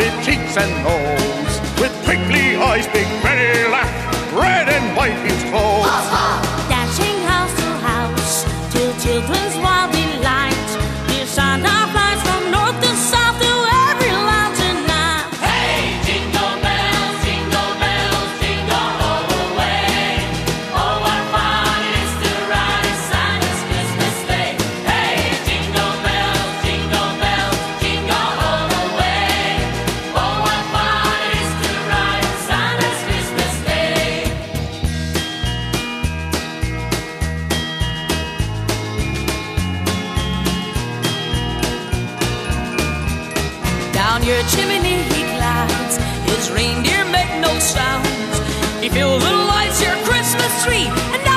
rosy cheeks and nose, with twinkly eyes, big merry laugh, red and white his clothes. Dashing house to house, till children's wild delight. Dear Santa flies from north to south to every land tonight. Hey, jingle bells, jingle all the way. Oh, what fun it is to ride in Santa's Christmas sleigh. Hey, jingle bells, jingle all the way. Oh, what fun it is to ride in Santa's Christmas sleigh. Down your chimney he glides, his reindeer make no sounds. He fills and lights your Christmas tree, and